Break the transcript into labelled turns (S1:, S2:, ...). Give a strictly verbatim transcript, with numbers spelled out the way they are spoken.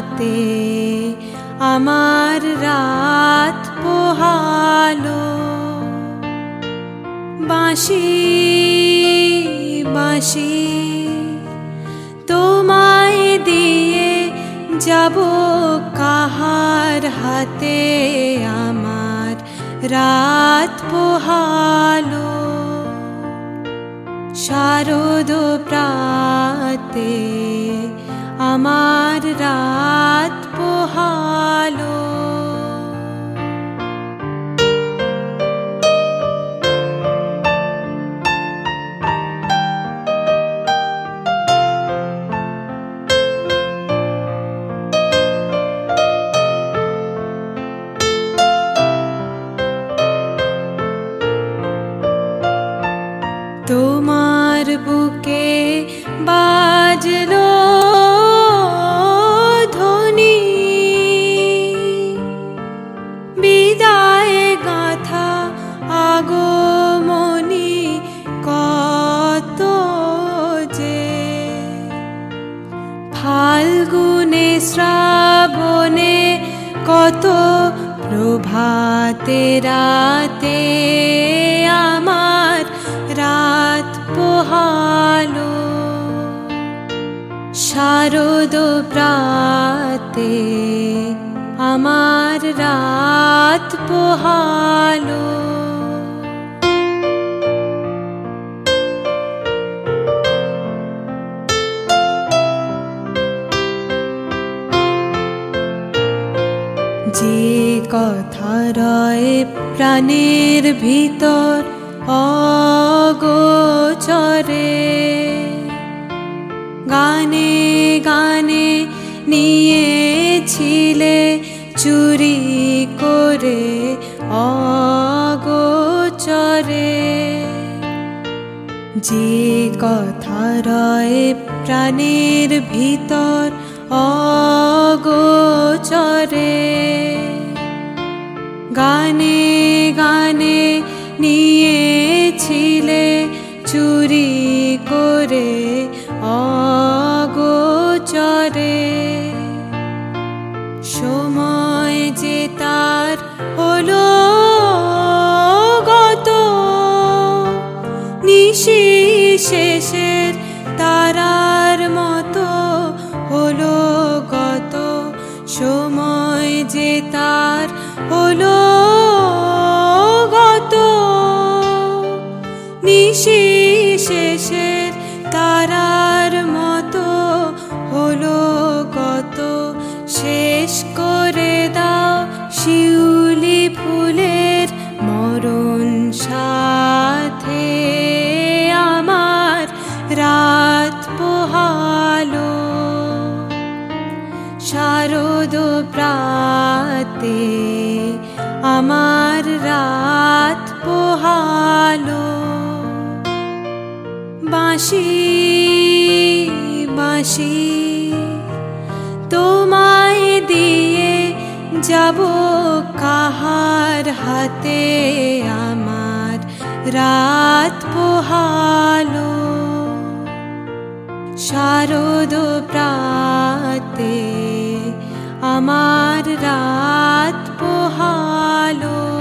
S1: প্রাতে আমার রাত পোহালো। বাঁশি বাঁশি তোমায় দিয়ে যাব কাহার হাতে আমার রাত পোহালো। শারদ প্রাতে আমার রাত পোহালো। তোমার বুকে বাজলো ধ্বনি, বিদায় গাথা আগমনী কত যে। ফাল্গুনে শ্রাবণে কত প্রভাতে রাতে আমার রাত পোহালো। শারদ প্রাতে আমার রাত পোহালো। যে কথা রয় প্রাণের ভিতর অগোচরে, গানে গানে নিয়েছিলে চুরি করে অগোচরে। যে কথা রয় প্রাণের ভিতর অগোচরে, গানে গানে নিয়েছিলে চুরি করে অগোচরে। সময় যে তার হলো গত, নিশি শেষের তারার মতো হলো গত। সময় যে তার হলো গত, নিশি শেষের তারার মতো হলো গত। শেষ করে দাও শিউলি ফুলের মরণ সাথে আমার রাত পোহালো। শারদ প্রাতে আমার রাত পোহালো। বাঁশি বাঁশি তোমায় দিয়ে যাব কাহার হাতে আমার রাত পোহালো। শারদ প্রাতে আমার রাত পোহালো।